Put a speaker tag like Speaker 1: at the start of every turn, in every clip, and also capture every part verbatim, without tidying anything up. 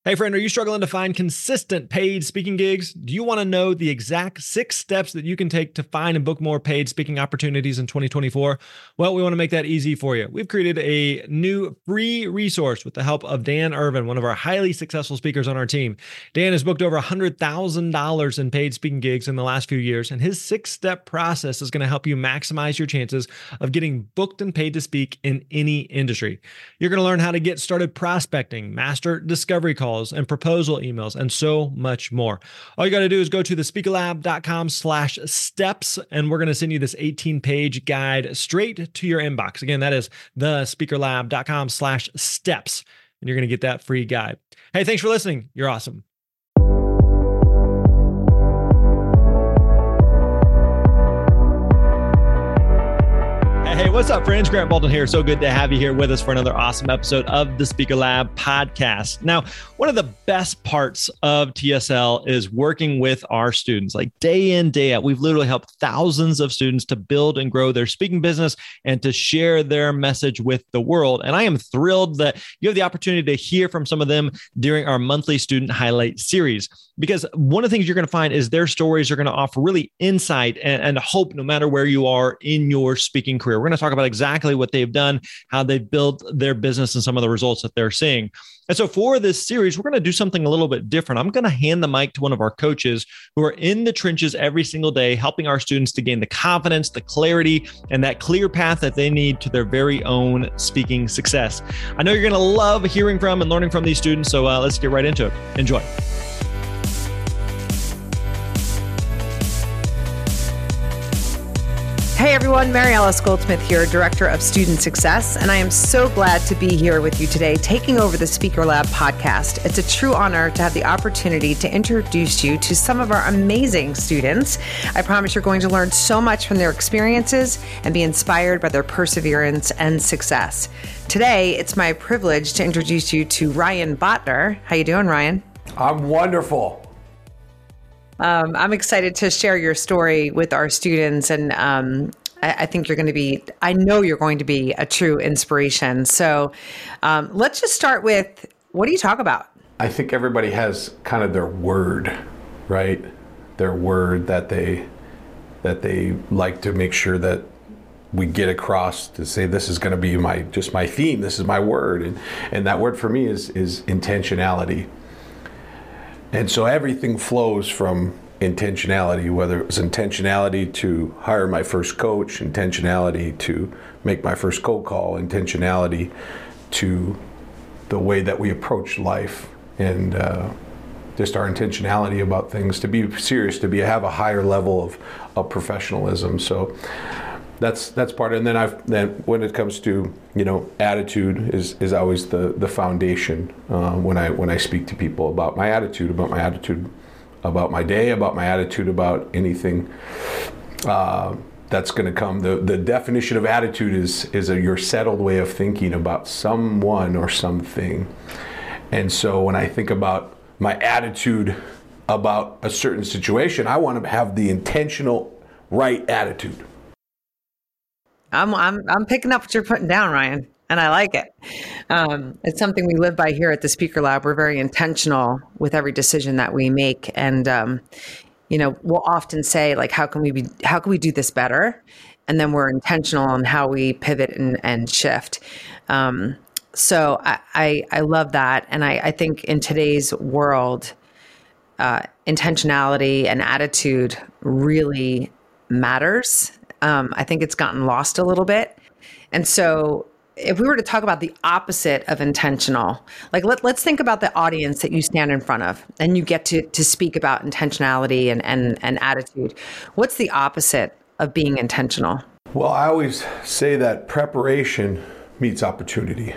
Speaker 1: Hey friend, are you struggling to find consistent paid speaking gigs? Do you want to know the exact six steps that you can take to find and book more paid speaking opportunities in twenty twenty-four? Well, we want to make that easy for you. We've created a new free resource with the help of Dan Irvin, one of our highly successful speakers on our team. Dan has booked over one hundred thousand dollars in paid speaking gigs in the last few years, and his six-step process is going to help you maximize your chances of getting booked and paid to speak in any industry. You're going to learn how to get started prospecting, master discovery calls, and proposal emails, and so much more. All you got to do is go to the speaker lab dot com slash steps, and we're going to send you this eighteen page guide straight to your inbox. Again, that is the speaker lab dot com slash steps, and you're going to get that free guide. Hey, thanks for listening. You're awesome. Hey, what's up, friends? Grant Baldwin here. So good to have you here with us for another awesome episode of the Speaker Lab podcast. Now, one of the best parts of T S L is working with our students. Like day in, day out, we've literally helped thousands of students to build and grow their speaking business and to share their message with the world. And I am thrilled that you have the opportunity to hear from some of them during our monthly student highlight series. Because one of the things you're going to find is their stories are going to offer really insight and, and hope no matter where you are in your speaking career. We're going to talk about exactly what they've done, how they've built their business, and some of the results that they're seeing. And so for this series, we're going to do something a little bit different. I'm going to hand the mic to one of our coaches who are in the trenches every single day, helping our students to gain the confidence, the clarity, and that clear path that they need to their very own speaking success. I know you're going to love hearing from and learning from these students, so uh, let's get right into it. Enjoy.
Speaker 2: Hey everyone, Mary Alice Goldsmith here, Director of Student Success, and I am so glad to be here with you today, taking over the Speaker Lab podcast. It's a true honor to have the opportunity to introduce you to some of our amazing students. I promise you're going to learn so much from their experiences and be inspired by their perseverance and success. Today, it's my privilege to introduce you to Ryan Botner. How you doing, Ryan?
Speaker 3: I'm wonderful.
Speaker 2: Um, I'm excited to share your story with our students, and um, I, I think you're going to be, I know you're going to be a true inspiration. So um, let's just start with, what do you talk about?
Speaker 3: I think everybody has kind of their word, right? Their word that they that they like to make sure that we get across to say, this is going to be my just my theme. This is my word, and and that word for me is is intentionality. And so everything flows from intentionality, whether it was intentionality to hire my first coach, intentionality to make my first cold call, intentionality to the way that we approach life, and uh, just our intentionality about things, to be serious, to be have a higher level of, of professionalism. So that's that's part of it. And then I've then when it comes to, you know, attitude is is always the the foundation uh, when I when I speak to people about my attitude, about my attitude about my day, about my attitude about anything uh, that's going to come. The the definition of attitude is is a, your settled way of thinking about someone or something. And so when I think about my attitude about a certain situation, I want to have the intentional right attitude.
Speaker 2: I'm I'm I'm picking up what you're putting down, Ryan, and I like it. Um, it's something we live by here at the Speaker Lab. We're very intentional with every decision that we make, and um, you know, we'll often say, like, how can we be, how can we do this better? And then we're intentional on how we pivot and, and shift. Um, so I, I I love that, and I, I think in today's world, uh, intentionality and attitude really matters. Um, I think it's gotten lost a little bit. And so if we were to talk about the opposite of intentional, like let, let's think about the audience that you stand in front of and you get to, to speak about intentionality and, and, and attitude. What's the opposite of being intentional?
Speaker 3: Well, I always say that preparation meets opportunity.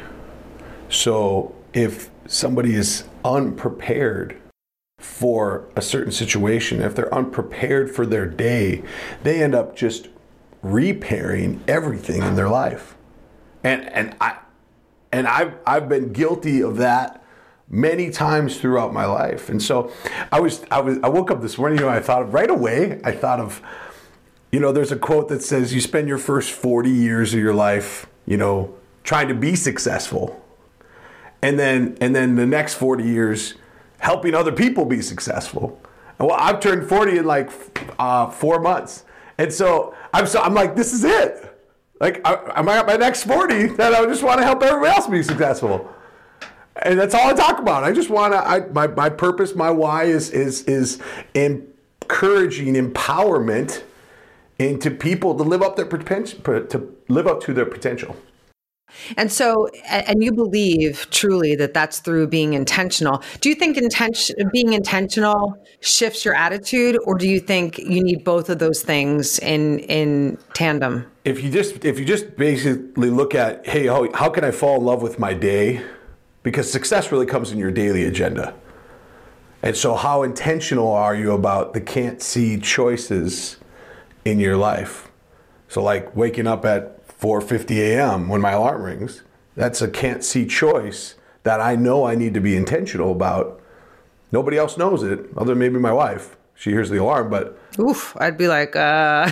Speaker 3: So if somebody is unprepared for a certain situation, if they're unprepared for their day, they end up just repairing everything in their life. And and I and I've I've been guilty of that many times throughout my life. And so I was I was I woke up this morning, you know, I thought of right away, I thought of, you know, there's a quote that says you spend your first forty years of your life, you know, trying to be successful. And then, and then the next forty years, helping other people be successful. And well, I've turned forty in like uh, four months. And so I'm so I'm like, this is it. Like, I, I'm at my next forty that I just want to help everybody else be successful. And that's all I talk about. I just want to, I, my, my purpose, my why is, is, is encouraging empowerment into people to live up their potential, to live up to their potential.
Speaker 2: And so, and you believe truly that that's through being intentional. Do you think intention, being intentional shifts your attitude, or do you think you need both of those things in in tandem?
Speaker 3: If you just if you just basically look at, hey, how, how can I fall in love with my day? Because success really comes in your daily agenda. And so how intentional are you about the can't see choices in your life? So like waking up at four fifty a.m. when my alarm rings, that's a can't see choice that I know I need to be intentional about. Nobody else knows it, other than maybe my wife. She hears the alarm, but...
Speaker 2: Oof, I'd be like, uh...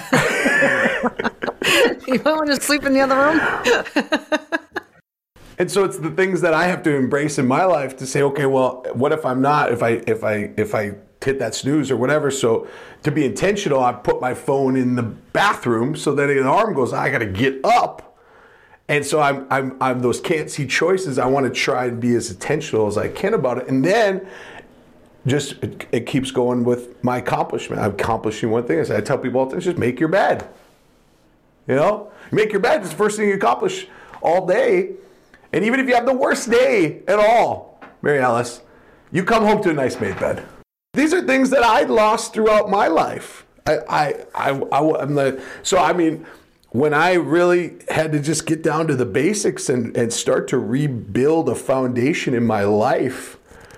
Speaker 2: you might want to sleep in the other room?
Speaker 3: And so it's the things that I have to embrace in my life to say, okay, well, what if I'm not, if I, if I, if I hit that snooze or whatever. So to be intentional, I put my phone in the bathroom so that an alarm goes, I got to get up. And so I'm, I'm, I'm those can't see choices. I want to try and be as intentional as I can about it. And then just, it, it keeps going with my accomplishment. I'm accomplishing one thing. I say, I tell people all the time, just make your bed. You know, make your bed. It's the first thing you accomplish all day. And even if you have the worst day at all, Mary Alice, you come home to a nice made bed. These are things that I lost throughout my life. I, I, I, I, I'm the, so I mean, when I really had to just get down to the basics and, and start to rebuild a foundation in my life,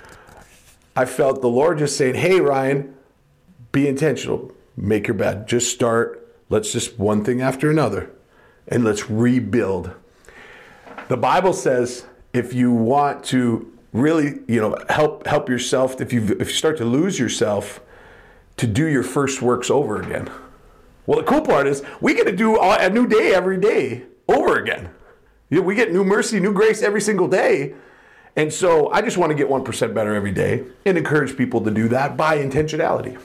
Speaker 3: I felt the Lord just saying, hey, Ryan, be intentional. Make your bed. Just start. Let's just one thing after another. And let's rebuild. The Bible says if you want to really, you know, help help yourself, if you if you start to lose yourself, to do your first works over again. Well, the cool part is we get to do a new day every day over again. You know, we get new mercy, new grace every single day. And so I just want to get one percent better every day and encourage people to do that by intentionality.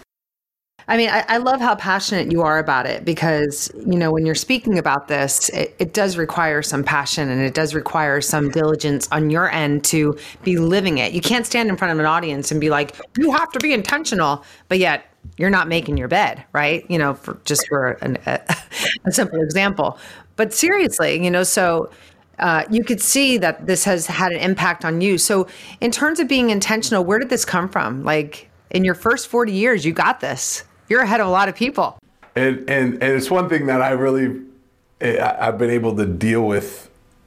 Speaker 2: I mean, I, I love how passionate you are about it because, you know, when you're speaking about this, it, it does require some passion and it does require some diligence on your end to be living it. You can't stand in front of an audience and be like, you have to be intentional, but yet you're not making your bed, right? You know, for just for an, a, a simple example. But seriously, you know, so uh, you could see that this has had an impact on you. So in terms of being intentional, where did this come from? Like in your first forty years, you got this. You're ahead of a lot of people.
Speaker 3: And, and, and it's one thing that I really, I've been able to deal with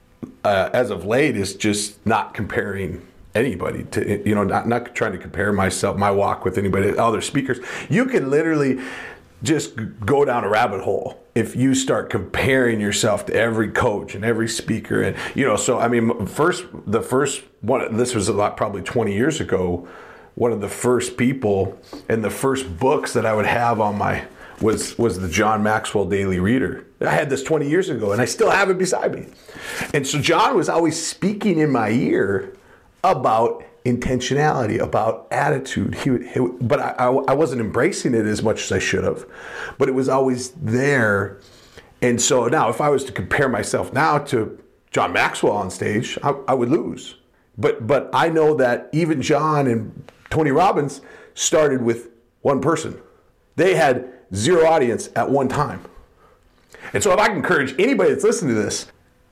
Speaker 3: uh, as of late is just not comparing anybody to, you know, not, not trying to compare myself, my walk with anybody, other speakers. You can literally just go down a rabbit hole if you start comparing yourself to every coach and every speaker. And, you know, so, I mean, first, the first one, this was a lot, probably twenty years ago, one of the first people and the first books that I would have on my, was, was the John Maxwell Daily Reader. I had this twenty years ago and I still have it beside me. And so John was always speaking in my ear about intentionality, about attitude. He, he, but I, I, I wasn't embracing it as much as I should have, but it was always there. And so now if I was to compare myself now to John Maxwell on stage, I, I would lose. But but I know that even John and Tony Robbins started with one person. They had zero audience at one time. And so if I can encourage anybody that's listening to this,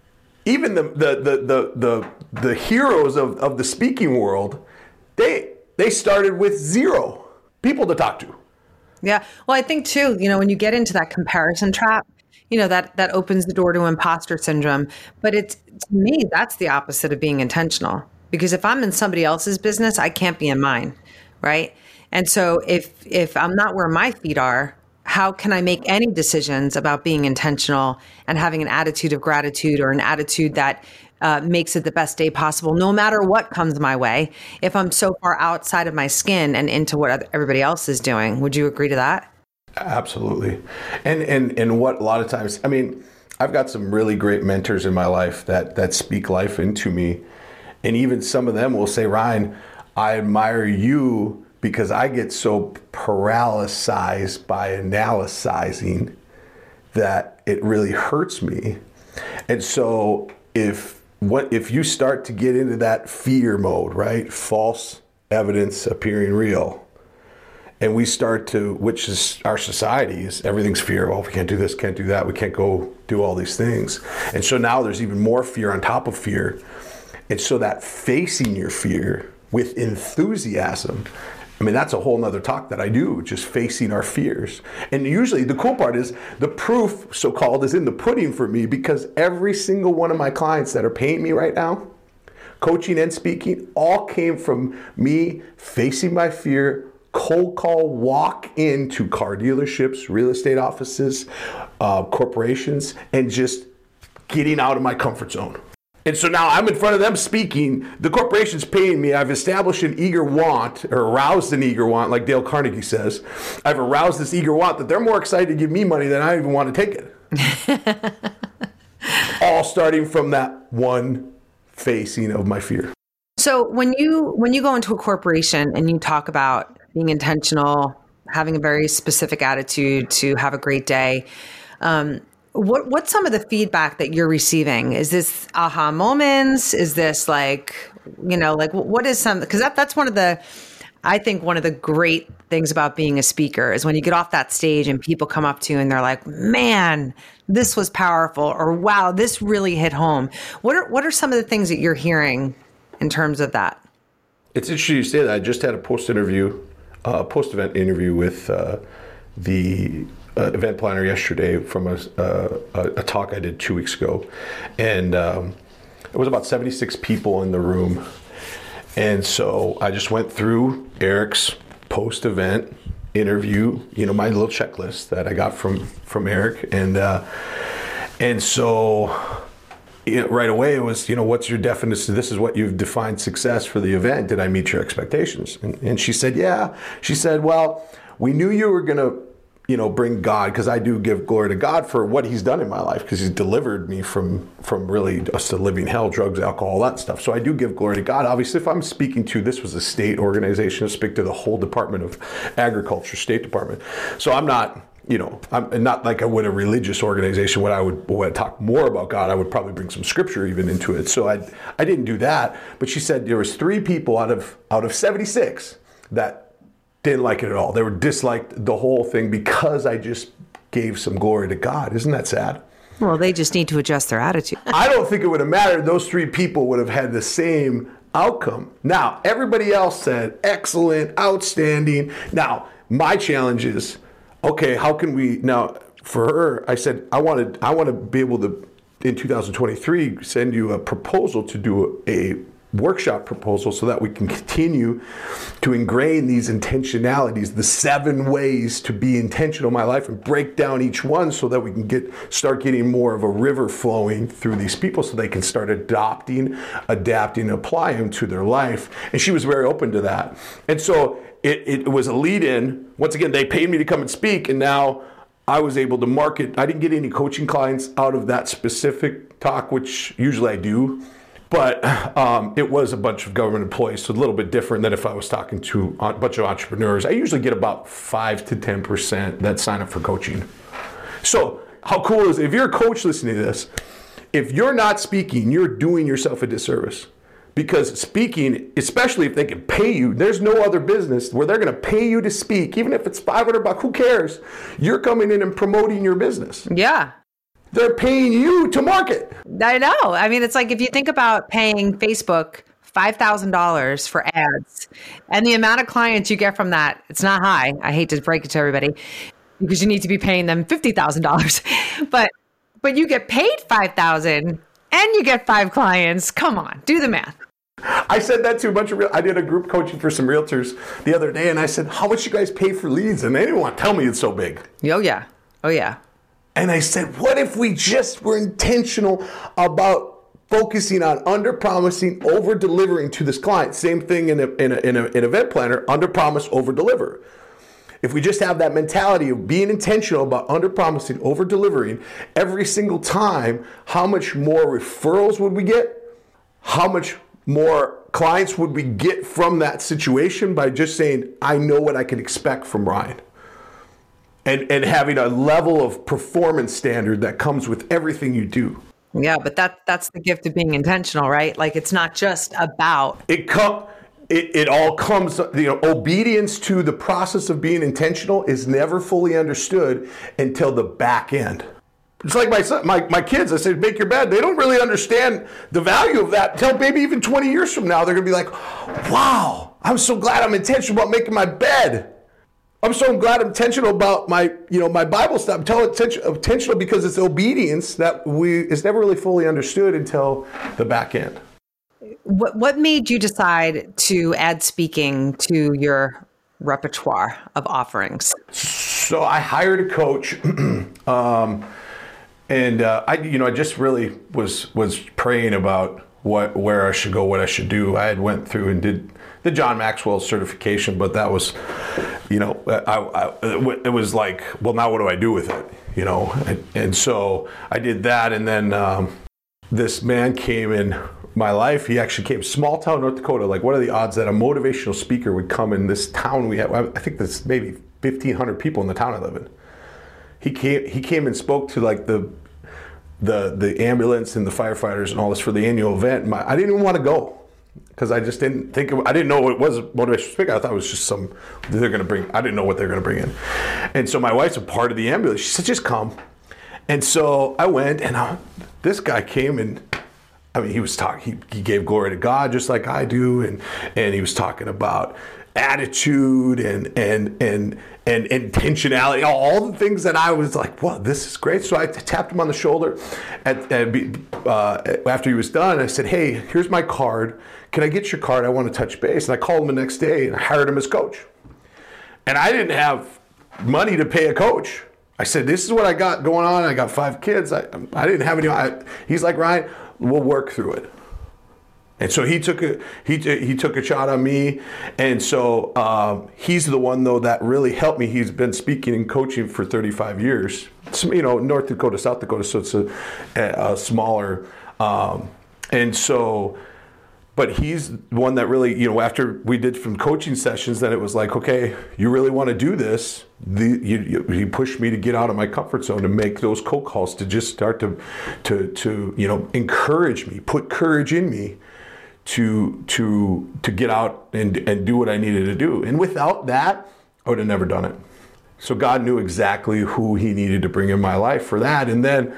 Speaker 3: even the the the the the, the heroes of, of the speaking world, they they started with zero people to talk to.
Speaker 2: Yeah. Well, I think too, you know, when you get into that comparison trap, you know, that that opens the door to imposter syndrome. But it's, to me, that's the opposite of being intentional. Because if I'm in somebody else's business, I can't be in mine, right? And so if if I'm not where my feet are, how can I make any decisions about being intentional and having an attitude of gratitude or an attitude that uh, makes it the best day possible, no matter what comes my way, if I'm so far outside of my skin and into what everybody else is doing? Would you agree to that?
Speaker 3: Absolutely. And and and what a lot of times, I mean, I've got some really great mentors in my life that that speak life into me. And even some of them will say, Ryan, I admire you because I get so paralyzed by analyzing that it really hurts me. And so if what if you start to get into that fear mode, right? False evidence appearing real. And we start to, which is our society, is everything's fear. Well, we can't do this, can't do that. We can't go do all these things. And so now there's even more fear on top of fear. And so that facing your fear with enthusiasm, I mean, that's a whole nother talk that I do, just facing our fears. And usually the cool part is the proof, so-called, is in the pudding for me, because every single one of my clients that are paying me right now, coaching and speaking, all came from me facing my fear, cold call, walk into car dealerships, real estate offices, uh, corporations, and just getting out of my comfort zone. And so now I'm in front of them speaking, the corporation's paying me, I've established an eager want, or aroused an eager want, like Dale Carnegie says. I've aroused this eager want that they're more excited to give me money than I even want to take it. All starting from that one facing of my fear.
Speaker 2: So when you when you go into a corporation and you talk about being intentional, having a very specific attitude to have a great day, um, What what's some of the feedback that you're receiving? Is this aha moments? Is this like, you know, like what is some, because that, that's one of the, I think one of the great things about being a speaker is when you get off that stage and people come up to you and they're like, man, this was powerful, or wow, this really hit home. What are, what are some of the things that you're hearing in terms of that?
Speaker 3: It's interesting you say that. I just had a post interview, uh, post event interview with uh, the Uh, event planner yesterday from a, uh, a talk I did two weeks ago, and um, it was about seventy-six people in the room. And so I just went through Eric's post-event interview, you know, my little checklist that I got from from Eric, and uh, and so it, right away it was, you know, what's your definition? This is what you've defined success for the event. Did I meet your expectations? And, and she said, yeah. She said, well, we knew you were gonna, you know, bring God, because I do give glory to God for what he's done in my life, because he's delivered me from from really just a living hell, drugs, alcohol, all that stuff. So I do give glory to God. Obviously, if I'm speaking to, this was a state organization, I speak to the whole Department of Agriculture, State Department. So I'm not, you know, I'm not like I would a religious organization. When I would, when I talk more about God, I would probably bring some scripture even into it. So I I didn't do that. But she said there was three people out of out of seventy-six that didn't like it at all. They were disliked the whole thing because I just gave some glory to God. Isn't that sad?
Speaker 2: Well, they just need to adjust their attitude.
Speaker 3: I don't think it would have mattered. Those three people would have had the same outcome. Now, everybody else said, excellent, outstanding. Now, my challenge is, okay, how can we, now, for her, I said, I wanted, I want to be able to, in two thousand twenty-three, send you a proposal to do a, a workshop proposal so that we can continue to ingrain these intentionalities, the seven ways to be intentional in my life, and break down each one so that we can get start getting more of a river flowing through these people so they can start adopting, adapting, apply them to their life. And she was very open to that. And so it, it was a lead in. Once again, they paid me to come and speak, and now I was able to market. I didn't get any coaching clients out of that specific talk, which usually I do. But um, it was a bunch of government employees, so a little bit different than if I was talking to a bunch of entrepreneurs. I usually get about five to ten percent that sign up for coaching. So how cool is it? If you're a coach listening to this, if you're not speaking, you're doing yourself a disservice. Because speaking, especially if they can pay you, there's no other business where they're going to pay you to speak, even if it's five hundred bucks, who cares? You're coming in and promoting your business.
Speaker 2: Yeah.
Speaker 3: They're paying you to market.
Speaker 2: I know. I mean, it's like if you think about paying Facebook five thousand dollars for ads and the amount of clients you get from that, it's not high. I hate to break it to everybody because you need to be paying them fifty thousand dollars. But but you get paid five thousand dollars and you get five clients. Come on, do the math.
Speaker 3: I said that to a bunch of real. I did a group coaching for some realtors the other day, and I said, how much you guys pay for leads? And they didn't want to tell me it's so big.
Speaker 2: Oh, yeah. Oh, yeah.
Speaker 3: And I said, what if we just were intentional about focusing on under-promising, over-delivering to this client? Same thing in, a, in, a, in a, an event planner, under-promise, over-deliver. If we just have that mentality of being intentional about under-promising, over-delivering every single time, how much more referrals would we get? How much more clients would we get from that situation by just saying, I know what I can expect from Ryan. And, and having a level of performance standard that comes with everything you do.
Speaker 2: Yeah, but that that's the gift of being intentional, right? Like it's not just about
Speaker 3: it. Come, it it all comes. You know, obedience to the process of being intentional is never fully understood until the back end. It's like my son, my my kids. I said, make your bed. They don't really understand the value of that until maybe even twenty years from now. They're gonna be like, wow, I'm so glad I'm intentional about making my bed. I'm so glad I'm intentional about my, you know, my Bible stuff. I'm telling intentional because it's obedience that we is never really fully understood until the back end.
Speaker 2: What what made you decide to add speaking to your repertoire of offerings?
Speaker 3: So I hired a coach, um, and uh, I, you know, I just really was was praying about what where I should go, what I should do. I had went through and did the John Maxwell certification, but that was, you know, I, I, it was like, well, now what do I do with it? You know, and, and so I did that, and then um, this man came in my life. He actually came, small town North Dakota. Like, what are the odds that a motivational speaker would come in this town we have? I think there's maybe fifteen hundred people in the town I live in. He came. He came and spoke to like the the the ambulance and the firefighters and all this for the annual event. My, I didn't even want to go. Because I just didn't think, of, I didn't know what it was motivational speaker. I thought it was just some, they're going to bring, I didn't know what they're going to bring in. And so my wife's a part of the ambulance. She said, just come. And so I went, and I, this guy came and, I mean, he was talking, he, he gave glory to God just like I do. And, and he was talking about attitude and, and, and, and intentionality, all the things that I was like, well, this is great. So I tapped him on the shoulder at, at, uh, after he was done. I said, hey, here's my card. Can I get your card? I want to touch base. And I called him the next day and I hired him as coach. And I didn't have money to pay a coach. I said, this is what I got going on. I got five kids. I, I didn't have any. I, he's like, Ryan, we'll work through it. And so he took a he he took a shot on me, and so um, he's the one though that really helped me. He's been speaking and coaching for thirty-five years. It's, you know, North Dakota, South Dakota, so it's a, a smaller, um, and so. But he's the one that really, you know, after we did some coaching sessions, then it was like, okay, you really want to do this. The, you, you, he pushed me to get out of my comfort zone, to make those cold calls, to just start to, to, to, you know, encourage me, put courage in me to, to, to get out and, and do what I needed to do. And without that, I would have never done it. So God knew exactly who he needed to bring in my life for that. And then,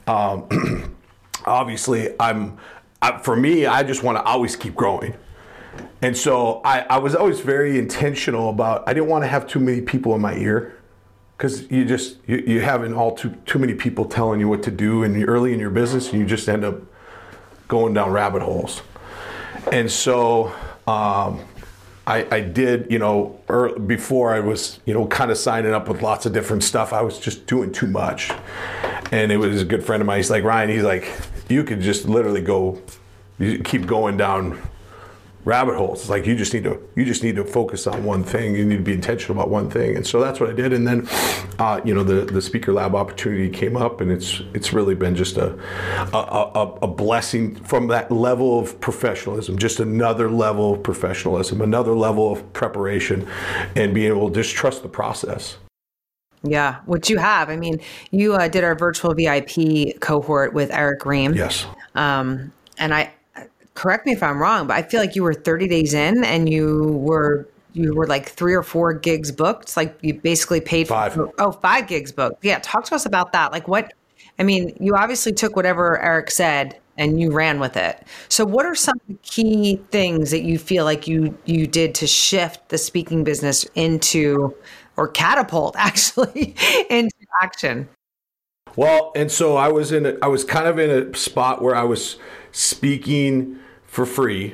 Speaker 3: um, obviously, I'm, I, for me, I just want to always keep growing. And so I, I was always very intentional about, I didn't want to have too many people in my ear, because you just, you, you having all too, too many people telling you what to do and early in your business, and you just end up going down rabbit holes. And so um, I, I did, you know, early, before I was, you know, kind of signing up with lots of different stuff, I was just doing too much. And it was a good friend of mine. He's like, Ryan, he's like, you could just literally go, you keep going down rabbit holes. It's like, you just need to, you just need to focus on one thing. You need to be intentional about one thing. And so that's what I did. And then, uh, you know, the, the Speaker Lab opportunity came up, and it's, it's really been just a, a, a, a blessing from that level of professionalism, just another level of professionalism, another level of preparation, and being able to just trust the process.
Speaker 2: Yeah, which you have. I mean, you uh, did our virtual V I P cohort with Eric Ream.
Speaker 3: Yes. Um,
Speaker 2: and I, correct me if I'm wrong, but I feel like you were thirty days in, and you were you were like three or four gigs booked. Like you basically paid
Speaker 3: five.
Speaker 2: for oh five gigs booked. Yeah, talk to us about that. Like what? I mean, you obviously took whatever Eric said and you ran with it. So, what are some of the key things that you feel like you you did to shift the speaking business into, or catapult actually into action?
Speaker 3: Well, and so I was in a, I was kind of in a spot where I was speaking for free,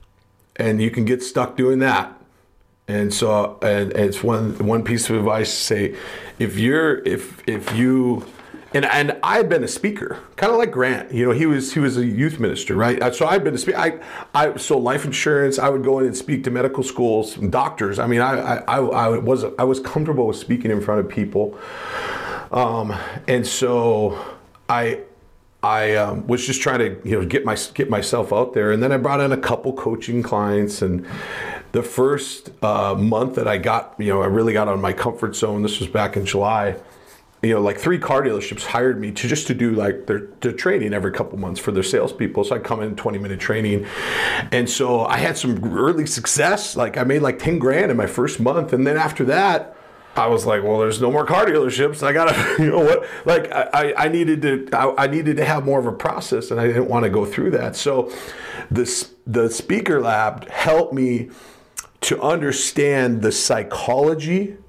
Speaker 3: and you can get stuck doing that. And so, and, and it's one one piece of advice to say, if you're if if you and and I've been a speaker, kind of like Grant. You know, he was he was a youth minister, right? So I've been a speaker. I I sold life insurance. I would go in and speak to medical schools, and doctors. I mean, I I I was I was comfortable with speaking in front of people. Um, and so I I um, was just trying to, you know, get my get myself out there, and then I brought in a couple coaching clients. And the first uh, month that I got, you know, I really got out of my comfort zone. This was back in July. You know, like three car dealerships hired me to just to do like their, their training every couple months for their salespeople. So I come in twenty minute training, and so I had some early success. Like I made like ten grand in my first month, and then after that, I was like, well, there's no more car dealerships. I gotta, you know what? Like I, I needed to, I, I needed to have more of a process, and I didn't want to go through that. So, this the Speaker Lab helped me to understand the psychology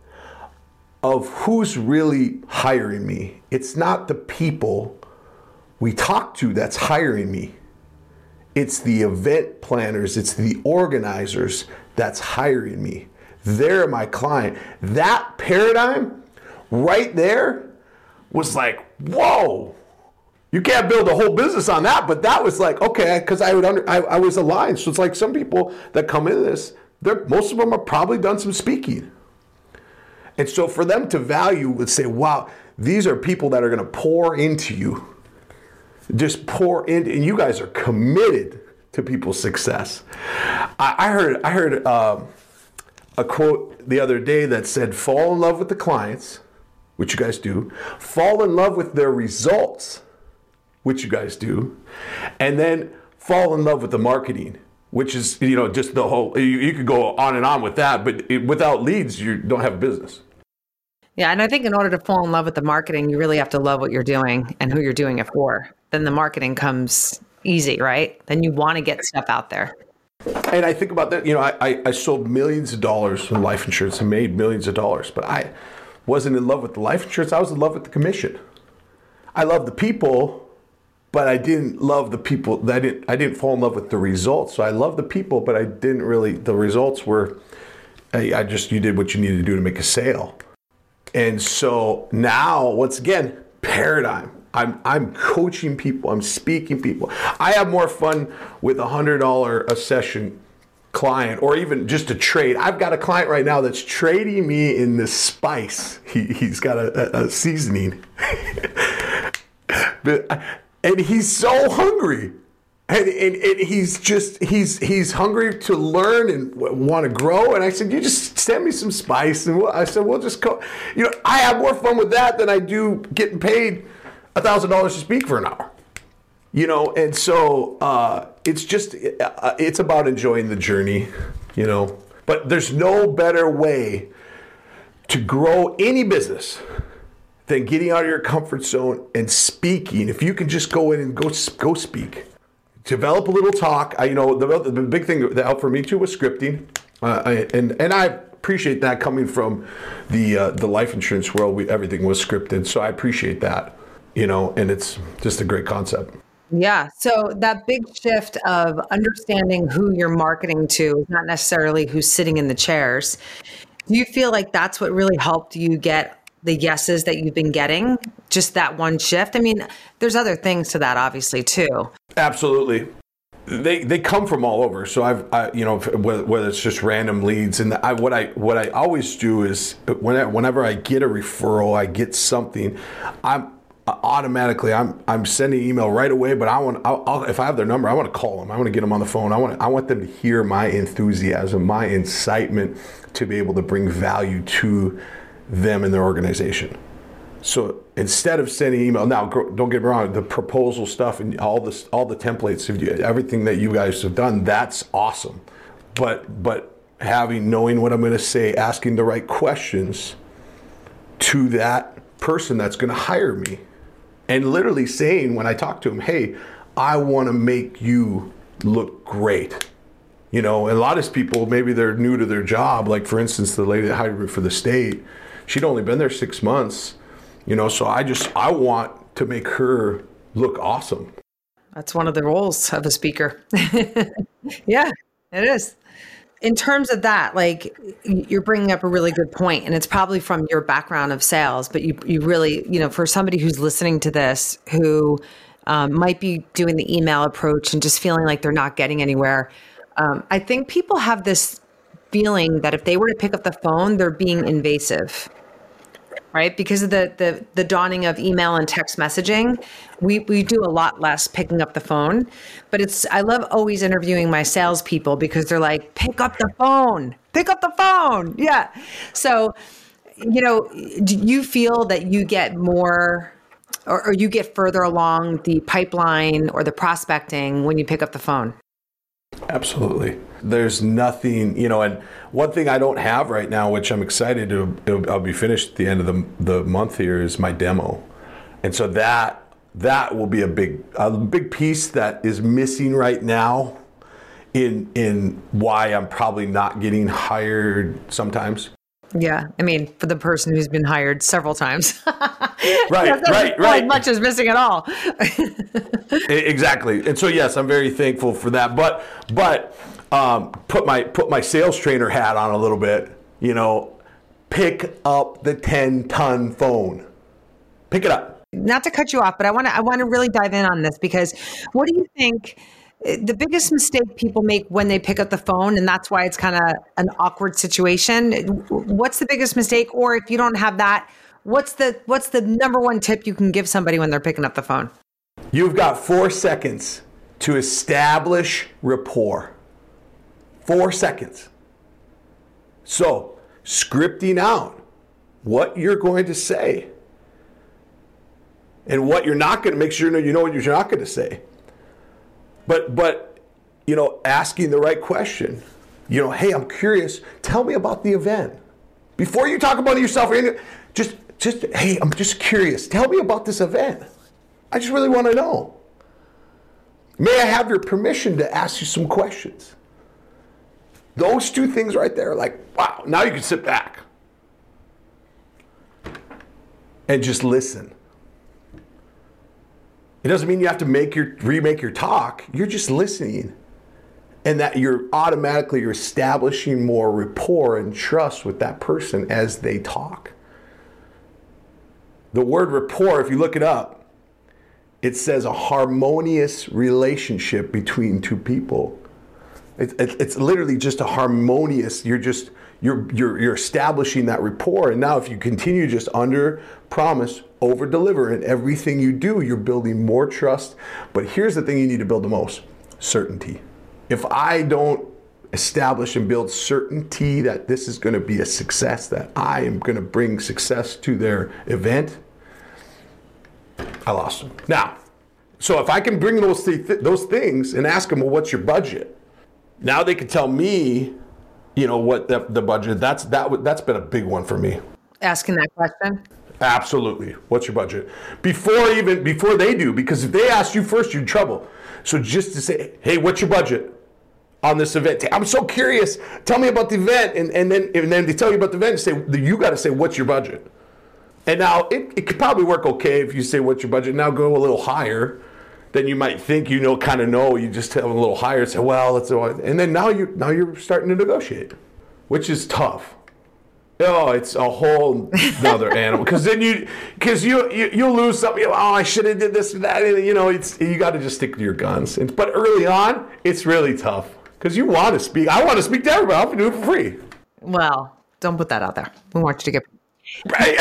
Speaker 3: of who's really hiring me. It's not the people we talk to that's hiring me. It's the event planners, it's the organizers that's hiring me. They're my client. That paradigm right there was like, whoa. You can't build a whole business on that, but that was like, okay, because I would under, I, I was aligned. So it's like some people that come into this, they're most of them have probably done some speaking. And so for them to value would say, wow, these are people that are going to pour into you. Just pour in, and you guys are committed to people's success. I, I heard I heard uh, a quote the other day that said, fall in love with the clients, which you guys do, fall in love with their results, which you guys do, and then fall in love with the marketing, which is, you know, just the whole, you, you could go on and on with that, but it, without leads, you don't have a business.
Speaker 2: Yeah. And I think in order to fall in love with the marketing, you really have to love what you're doing and who you're doing it for. Then the marketing comes easy, right? Then you want to get stuff out there.
Speaker 3: And I think about that, you know, I, I, I sold millions of dollars in life insurance and made millions of dollars, but I wasn't in love with the life insurance. I was in love with the commission. I loved the people, but I didn't love the people. I didn't, I didn't fall in love with the results. So I loved the people, but I didn't really, the results were, I, I just, you did what you needed to do to make a sale. And so now, once again, paradigm. I'm I'm coaching people. I'm speaking people. I have more fun with a one hundred dollars a session client, or even just a trade. I've got a client right now that's trading me in this spice. He, he's got a, a, a seasoning. but, and he's so hungry. And, and, and he's just, he's he's hungry to learn and want to grow. And I said, you just send me some spice. And I said, we'll just go. You know, I have more fun with that than I do getting paid one thousand dollars to speak for an hour. You know, and so uh, it's just, uh, it's about enjoying the journey, you know. But there's no better way to grow any business than getting out of your comfort zone and speaking. If you can just go in and go, go speak. Develop a little talk. I, you know, the, the big thing that helped for me too was scripting, uh, I, and and I appreciate that coming from the uh, the life insurance world. We, everything was scripted, so I appreciate that. You know, and it's just a great concept.
Speaker 2: Yeah. So that big shift of understanding who you're marketing to is not necessarily who's sitting in the chairs. Do you feel like that's what really helped you get the yeses that you've been getting? Just that one shift? I mean, there's other things to that, obviously, too.
Speaker 3: Absolutely. They they come from all over. So I've, I, you know, whether, whether it's just random leads, and I, what I what I always do is whenever, whenever I get a referral, I get something, I'm automatically I'm I'm sending an email right away. But I want I'll, I'll, if I have their number, I want to call them. I want to get them on the phone. I want I want them to hear my enthusiasm, my incitement to be able to bring value to them and their organization. So instead of sending email, now don't get me wrong, the proposal stuff and all this, all the templates, everything that you guys have done, that's awesome. But but having, knowing what I'm going to say, asking the right questions to that person that's going to hire me, and literally saying when I talk to them, hey, I want to make you look great. You know, and a lot of people, maybe they're new to their job. Like for instance, the lady that hired me for the state, she'd only been there six months. You know, so I just, I want to make her look awesome.
Speaker 2: That's one of the roles of a speaker. Yeah, it is. In terms of that, like you're bringing up a really good point, and it's probably from your background of sales, but you, you really, you know, for somebody who's listening to this, who um, might be doing the email approach and just feeling like they're not getting anywhere. Um, I think people have this feeling that if they were to pick up the phone, they're being invasive. right? Because of the the the dawning of email and text messaging, we we do a lot less picking up the phone. But it's I love always interviewing my salespeople because they're like, pick up the phone, pick up the phone. Yeah. So, you know, do you feel that you get more or, or you get further along the pipeline or the prospecting when you pick up the phone?
Speaker 3: Absolutely. There's nothing, you know, and one thing I don't have right now, which I'm excited to, it'll, I'll be finished at the end of the, the month here, is my demo. And so that that will be a big a big piece that is missing right now in in why I'm probably not getting hired sometimes.
Speaker 2: Yeah, I mean, for the person who's been hired several times.
Speaker 3: Right, right, right.
Speaker 2: As much as missing at all.
Speaker 3: Exactly. And so, yes, I'm very thankful for that. But but um, put my put my sales trainer hat on a little bit. You know, pick up the ten-ton phone. Pick it up.
Speaker 2: Not to cut you off, but I want to I want to really dive in on this because what do you think the biggest mistake people make when they pick up the phone, and that's why it's kind of an awkward situation? What's the biggest mistake? Or if you don't have that, what's the what's the number one tip you can give somebody when they're picking up the phone?
Speaker 3: You've got four seconds to establish rapport. Four seconds. So, scripting out what you're going to say and what you're not going to, make sure you know what you're not going to say. But, but, you know, asking the right question. You know, hey, I'm curious. Tell me about the event. Before you talk about it yourself, just, just, hey, I'm just curious. Tell me about this event. I just really want to know. May I have your permission to ask you some questions? Those two things right there, like, wow, now you can sit back and just listen. It doesn't mean you have to make your remake your talk. You're just listening. And that you're automatically you're establishing more rapport and trust with that person as they talk. The word rapport, if you look it up, it says a harmonious relationship between two people. It, it, it's literally just a harmonious, you're just, you're, you're, you're establishing that rapport. And now if you continue just under promise, over deliver in everything you do, you're building more trust. But here's the thing you need to build the most, certainty. If I don't establish and build certainty that this is going to be a success, that I am going to bring success to their event, I lost them. Now, so if I can bring those th- those things and ask them, well, what's your budget? Now they can tell me, you know, what the, the budget. That's that. W- that's been a big one for me.
Speaker 2: Asking that question.
Speaker 3: Absolutely. What's your budget? Before even before they do, because if they ask you first, you're in trouble. So just to say, hey, what's your budget on this event? I'm so curious. Tell me about the event, and and then and then they tell you about the event. And say you got to say what's your budget. And now it, it could probably work okay if you say what's your budget. Now go a little higher than you might think. You know, kind of know. You just tell them a little higher. Say, well, let's. And then now you now you're starting to negotiate, which is tough. Oh, it's a whole other animal. Because then you, because you, you you'll lose something. Oh, I should have did this and that. And, you know, it's you got to just stick to your guns. And, but early on, it's really tough because you want to speak. I want to speak to everybody. I can do it for free.
Speaker 2: Well, don't put that out there. We want you to get.
Speaker 3: Right.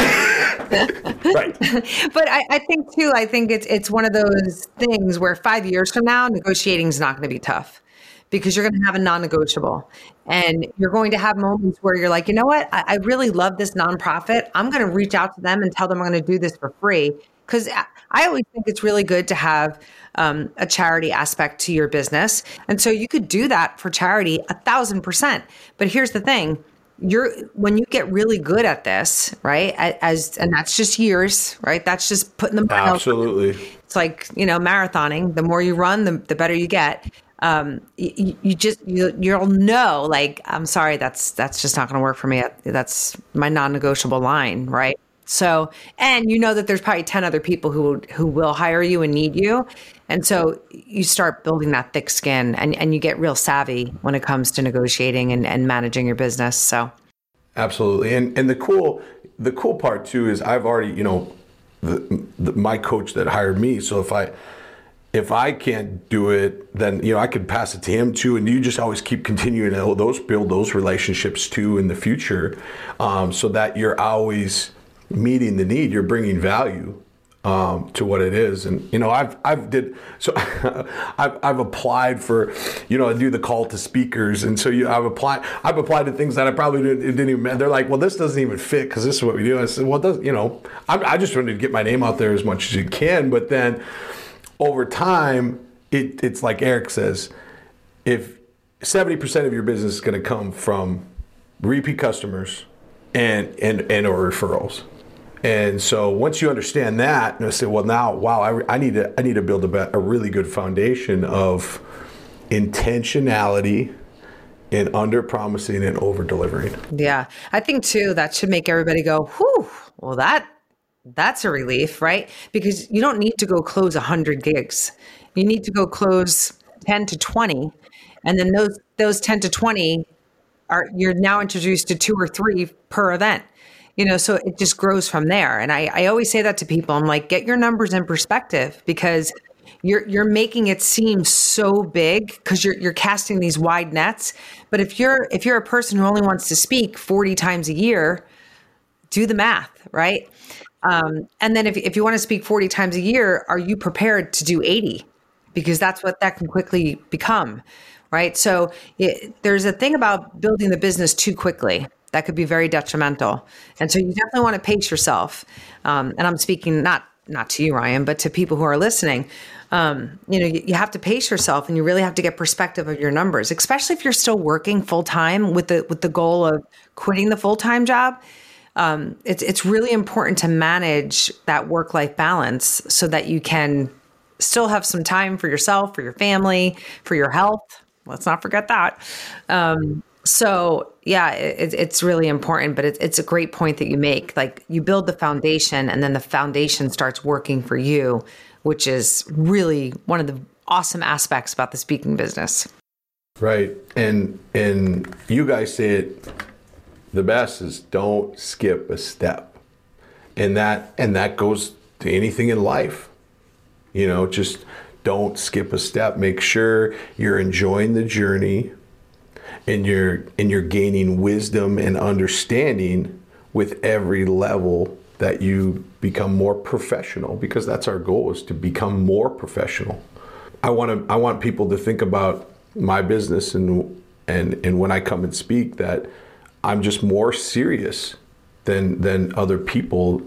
Speaker 3: Right.
Speaker 2: But I, I think too. I think it's it's one of those things where five years from now, negotiating is not going to be tough. Because you're going to have a non-negotiable, and you're going to have moments where you're like, you know what, I, I really love this nonprofit. I'm going to reach out to them and tell them I'm going to do this for free. Because I, I always think it's really good to have um, a charity aspect to your business. And so you could do that for charity a thousand percent. But here's the thing. You're when you get really good at this, right? As and that's just years, right? That's just putting the miles.
Speaker 3: Absolutely.
Speaker 2: It's like, you know, marathoning. The more you run, the, the better you get. Um, you, you just, you, you'll know, like, I'm sorry, that's, that's just not going to work for me. That's my non-negotiable line. Right. So, and you know that there's probably ten other people who, who will hire you and need you. And so you start building that thick skin and, and you get real savvy when it comes to negotiating and, and managing your business. So.
Speaker 3: Absolutely. And, and the cool, the cool part too, is I've already, you know, the, the, my coach that hired me. So if I, If I can't do it, then, you know, I could pass it to him too. And you just always keep continuing to those, build those relationships too in the future, um, so that you're always meeting the need. You're bringing value um, to what it is. And, you know, I've, I've did, so I've, I've applied for, you know, I do the call to speakers. And so you, I've applied, I've applied to things that I probably didn't, didn't even, they're like, well, this doesn't even fit because this is what we do. I said, well, it does, you know, I, I just wanted to get my name out there as much as you can. But then over time, it, it's like Eric says, if seventy percent of your business is going to come from repeat customers and, and, and or referrals. And so once you understand that, and I say, well, now, wow, I, I need to I need to build a, a really good foundation of intentionality in under promising and over delivering.
Speaker 2: Yeah, I think too that should make everybody go, whew, well, that that's a relief, right? Because you don't need to go close one hundred gigs. You need to go close ten to twenty, and then those those ten to twenty are you're now introduced to two or three per event. You know, so it just grows from there. And I, I always say that to people. I'm like, get your numbers in perspective, because you're you're making it seem so big because you're you're casting these wide nets. But if you're if you're a person who only wants to speak forty times a year, do the math, right? Um, and then if if you want to speak forty times a year, are you prepared to do eighty? Because that's what that can quickly become, right? So it, there's a thing about building the business too quickly that could be very detrimental. And so you definitely want to pace yourself. Um, and I'm speaking not not to you, Ryan, but to people who are listening. Um, you know, you, you have to pace yourself, and you really have to get perspective of your numbers, especially if you're still working full time with the with the goal of quitting the full time job. Um, it's it's really important to manage that work life balance so that you can still have some time for yourself, for your family, for your health. Let's not forget that. Um, So yeah, it, it's really important, but it, it's a great point that you make. Like, you build the foundation, and then the foundation starts working for you, which is really one of the awesome aspects about the speaking business.
Speaker 3: Right. And, and you guys say it the best is don't skip a step. And that, and that goes to anything in life, you know, just don't skip a step. Make sure you're enjoying the journey. And you're and you're gaining wisdom and understanding with every level that you become more professional, because that's our goal, is to become more professional. I want to I want people to think about my business and and and when I come and speak, that I'm just more serious than than other people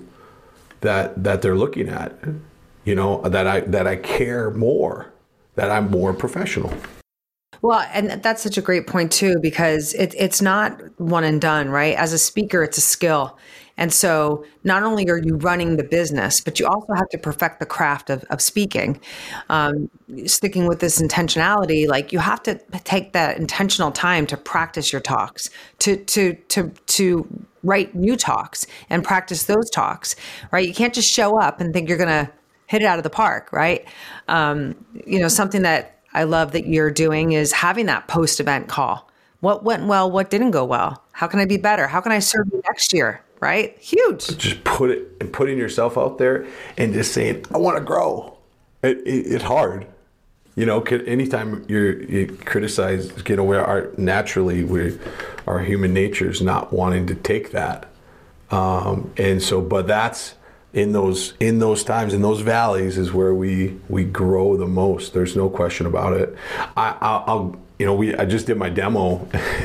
Speaker 3: that that they're looking at. You know, that I that I care more, that I'm more professional.
Speaker 2: Well, and that's such a great point too, because it, it's not one and done, right? As a speaker, it's a skill. And so not only are you running the business, but you also have to perfect the craft of, of speaking. Um, sticking with this intentionality, like, you have to take that intentional time to practice your talks, to to to to write new talks and practice those talks, right? You can't just show up and think you're going to hit it out of the park, right? Um, you know, something that I love that you're doing is having that post-event call. What went well? What didn't go well? How can I be better? How can I serve you next year? Right? Huge.
Speaker 3: Just put it and putting yourself out there and just saying, I want to grow. It, it, it's hard. You know, anytime you're, you criticize, you know, we're our, naturally, we our human nature is not wanting to take that. Um, and so, but that's, in those in those times, in those valleys, is where we we grow the most. There's no question about it. I, I'll, I'll you know we I just did my demo.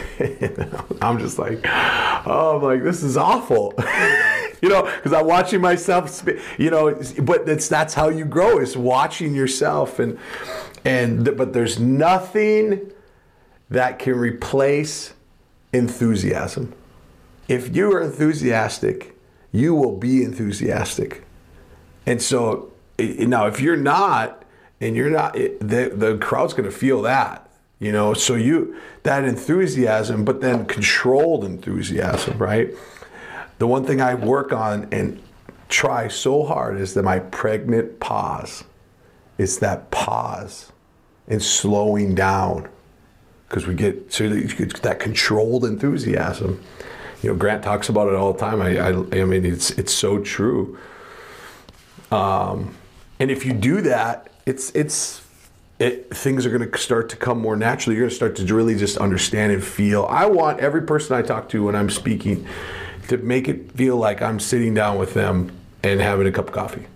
Speaker 3: I'm just like, oh, I'm like, this is awful. You know, because I'm watching myself. Sp- you know, but it's that's how you grow, is watching yourself. And and but there's nothing that can replace enthusiasm. If you are enthusiastic, you will be enthusiastic. And so now if you're not, and you're not, the, the crowd's going to feel that, you know, so you, that enthusiasm, but then controlled enthusiasm, right? The one thing I work on and try so hard is that my pregnant pause. It's that pause and slowing down, because we get so that, that controlled enthusiasm. You know, Grant talks about it all the time. I, I, I mean, it's it's so true. Um, and if you do that, it's it's it, things are going to start to come more naturally. You're going to start to really just understand and feel. I want every person I talk to when I'm speaking to make it feel like I'm sitting down with them and having a cup of coffee.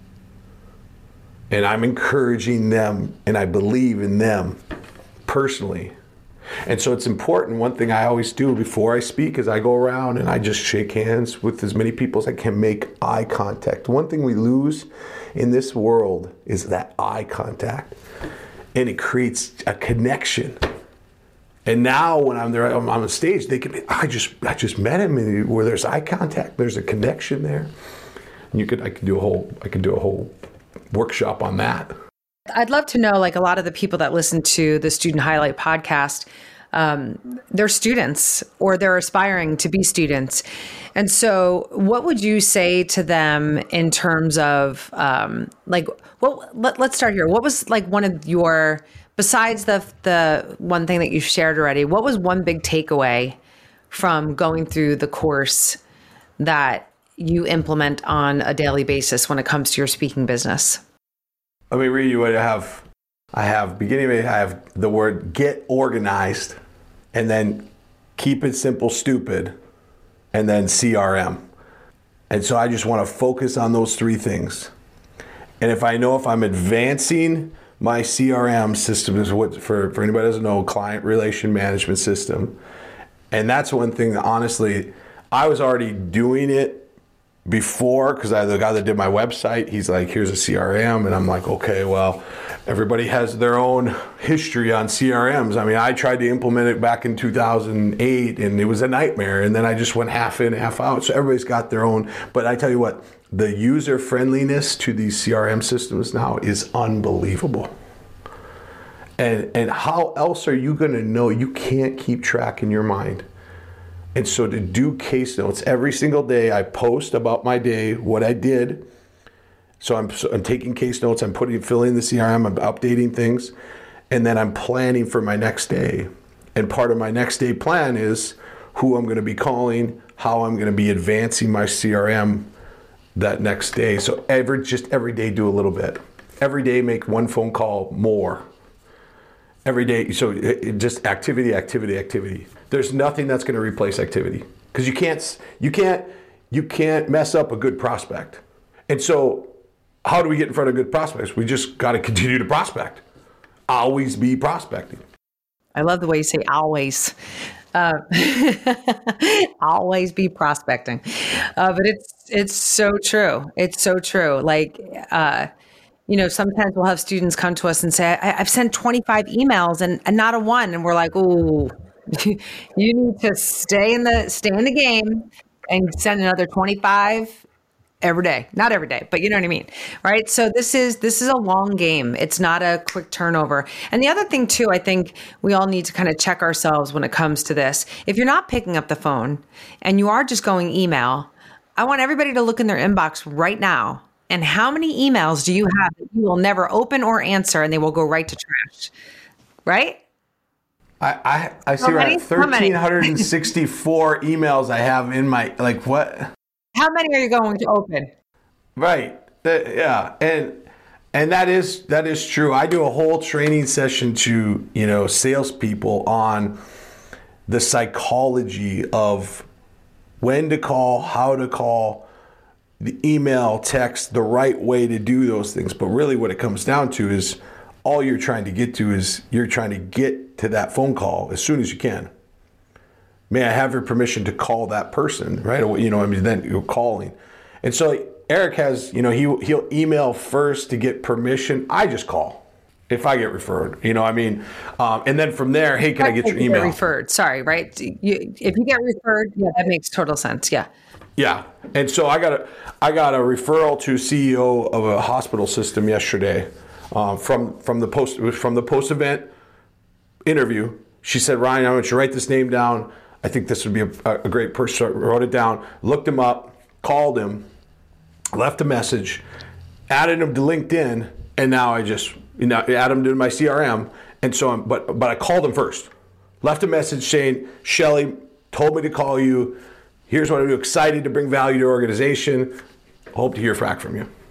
Speaker 3: And I'm encouraging them, and I believe in them personally. And so it's important. One thing I always do before I speak is I go around and I just shake hands with as many people as I can, make eye contact. One thing we lose in this world is that eye contact, and it creates a connection. And now when I'm there, I'm on the stage, they can be, I just, I just met him, and where there's eye contact, there's a connection there. And you could, I could do a whole, I could do a whole workshop on that.
Speaker 2: I'd love to know, like a lot of the people that listen to the Student Highlight podcast, um, they're students or they're aspiring to be students. And so what would you say to them in terms of um, like, well, let, let's start here. What was like one of your, besides the the one thing that you've shared already, what was one big takeaway from going through the course that you implement on a daily basis when it comes to your speaking business?
Speaker 3: Let me read you what I have. I have, beginning of it, I have the word get organized, and then keep it simple, stupid, and then C R M. And so I just want to focus on those three things. And if I know if I'm advancing my C R M system, is what, for, for anybody who doesn't know, client relation management system. And that's one thing that honestly, I was already doing it before, because I the guy that did my website, he's like, here's a C R M, and I'm like, okay, well, everybody has their own history on C R Ms. I mean, I tried to implement it back in two thousand eight, and it was a nightmare, and then I just went half in, half out. So everybody's got their own. But I tell you what, the user friendliness to these C R M systems now is unbelievable. And and how else are you going to know? You can't keep track in your mind. And so to do case notes every single day, I post about my day, what I did. So I'm, so I'm taking case notes, I'm putting, filling the C R M, I'm updating things, and then I'm planning for my next day. And part of my next day plan is who I'm going to be calling, how I'm going to be advancing my C R M that next day. So every just every day do a little bit. Every day make one phone call more. Every day, so it, it just activity, activity, activity. There's nothing that's going to replace activity, because you can't, you can't, you can't mess up a good prospect. And so, how do we get in front of good prospects? We just got to continue to prospect. Always be prospecting.
Speaker 2: I love the way you say always. Uh, always be prospecting, uh, but it's it's so true. It's so true. Like. Uh, You know, sometimes we'll have students come to us and say, I- I've sent twenty-five emails and, and not a one. And we're like, ooh, you need to stay in the stay in the game and send another twenty-five every day. Not every day, but you know what I mean, right? So this is this is a long game. It's not a quick turnover. And the other thing too, I think we all need to kind of check ourselves when it comes to this. If you're not picking up the phone and you are just going email, I want everybody to look in their inbox right now. And how many emails do you have that you will never open or answer, and they will go right to trash, right?
Speaker 3: I I, I see right one thousand three hundred sixty-four emails I have in my, like what?
Speaker 2: How many are you going to open?
Speaker 3: Right. That, yeah. And and that is that is true. I do a whole training session to, you know, salespeople on the psychology of when to call, how to call, the email, text, the right way to do those things. But really what it comes down to is all you're trying to get to is you're trying to get to that phone call as soon as you can. May I have your permission to call that person, right? You know, I mean, then you're calling. And so like, Eric has, you know, he, he'll email first to get permission. I just call if I get referred, you know, I mean, um, and then from there, hey, can I get your email?
Speaker 2: Get referred, sorry, right? You, if you get referred, yeah, that makes total sense, yeah.
Speaker 3: Yeah, and so I got a I got a referral to C E O of a hospital system yesterday uh, from from the post from the post event interview. She said, Ryan, I want you to write this name down. I think this would be a, a great person. So I wrote it down, looked him up, called him, left a message, added him to LinkedIn, and now I just you know add him to my C R M. And so I'm but but I called him first, left a message saying, Shelly told me to call you. Here's what I do. Excited to bring value to your organization. Hope to hear back from you.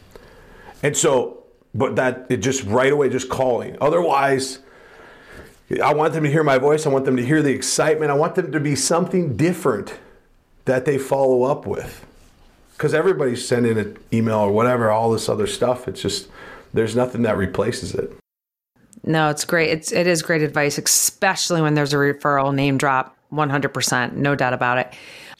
Speaker 3: And so, but that, it just right away, just calling. Otherwise, I want them to hear my voice. I want them to hear the excitement. I want them to be something different that they follow up with. Because everybody's sending an email or whatever, all this other stuff. It's just, there's nothing that replaces it.
Speaker 2: No, it's great. It's, it is great advice, especially when there's a referral name drop, one hundred percent, no doubt about it.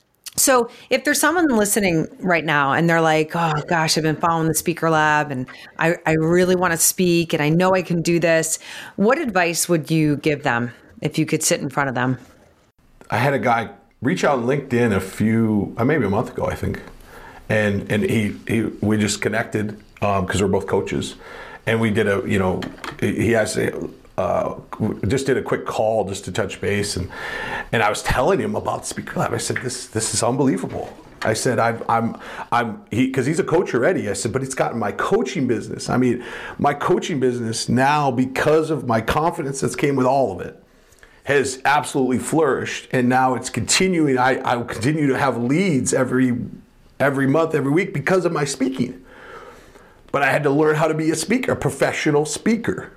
Speaker 2: So if there's someone listening right now and they're like, oh gosh, I've been following the Speaker Lab and I, I really want to speak and I know I can do this. What advice would you give them if you could sit in front of them?
Speaker 3: I had a guy reach out on LinkedIn a few, uh, maybe a month ago, I think. And and he, he we just connected because um, we're both coaches. And we did a, you know, he has a, uh, just did a quick call just to touch base. And and I was telling him about Speaker Lab. I said, this this is unbelievable. I said, I'm, I'm, I'm, he, because he's a coach already. I said, but it's gotten my coaching business. I mean, my coaching business now, because of my confidence that's came with all of it, has absolutely flourished. And now it's continuing. I, I will continue to have leads every, every month, every week because of my speaking. But I had to learn how to be a speaker, a professional speaker.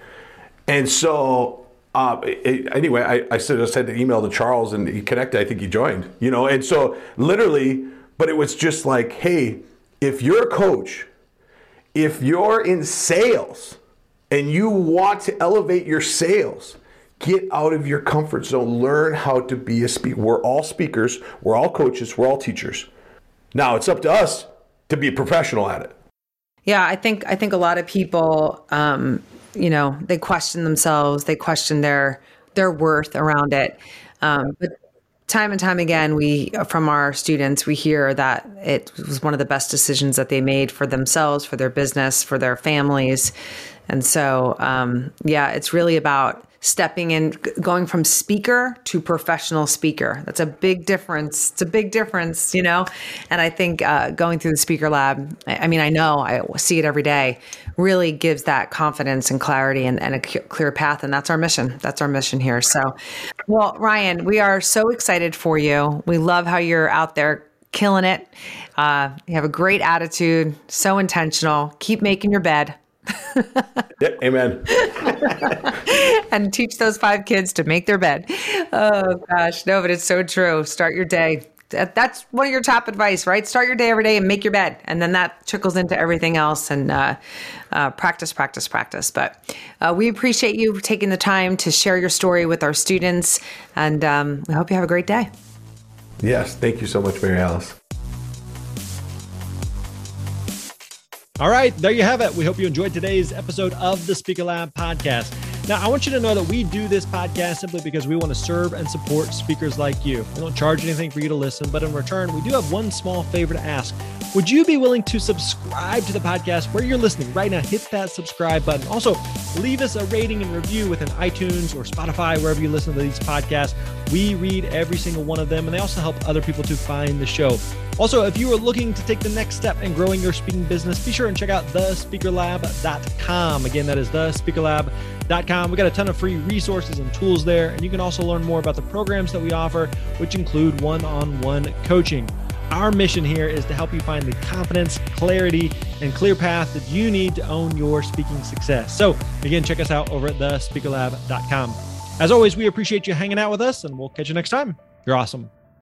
Speaker 3: And so, Uh, it, anyway, I, I sent, I sent an email to Charles and he connected. I think he joined, you know, and so literally, but it was just like, hey, if you're a coach, if you're in sales and you want to elevate your sales, get out of your comfort zone, learn how to be a speaker. We're all speakers, we're all coaches, we're all teachers. Now it's up to us to be a professional at it.
Speaker 2: Yeah, I think, I think a lot of people, um, you know, they question themselves, they question their their worth around it. Um, but time and time again, we, from our students, we hear that it was one of the best decisions that they made for themselves, for their business, for their families. And so, um, yeah, it's really about stepping in, going from speaker to professional speaker. That's a big difference. It's a big difference, you know? And I think uh, going through the Speaker Lab, I, I mean, I know, I see it every day, really gives that confidence and clarity and, and a c- clear path. And that's our mission. That's our mission here. So, well, Ryan, we are so excited for you. We love how you're out there killing it. Uh, you have a great attitude, so intentional. Keep making your bed.
Speaker 3: Yeah, amen.
Speaker 2: And teach those five kids to make their bed. Oh gosh, no, but it's so true. Start your day. That, that's one of your top advice, right? Start your day every day and make your bed. And then that trickles into everything else and uh, uh, practice, practice, practice. But uh, we appreciate you taking the time to share your story with our students. And um, we hope you have a great day.
Speaker 3: Yes, thank you so much, Mary Alice.
Speaker 1: All right, there you have it. We hope you enjoyed today's episode of the Speaker Lab podcast. Now, I want you to know that we do this podcast simply because we want to serve and support speakers like you. We don't charge anything for you to listen, but in return, we do have one small favor to ask. Would you be willing to subscribe to the podcast where you're listening right now? Hit that subscribe button. Also, leave us a rating and review within iTunes or Spotify, wherever you listen to these podcasts. We read every single one of them, and they also help other people to find the show. Also, if you are looking to take the next step in growing your speaking business, be sure and check out the speaker lab dot com. Again, that is the speaker lab dot com. We got a ton of free resources and tools there, and you can also learn more about the programs that we offer, which include one-on-one coaching. Our mission here is to help you find the confidence, clarity, and clear path that you need to own your speaking success. So again, check us out over at the speaker lab dot com. As always, we appreciate you hanging out with us, and we'll catch you next time. You're awesome.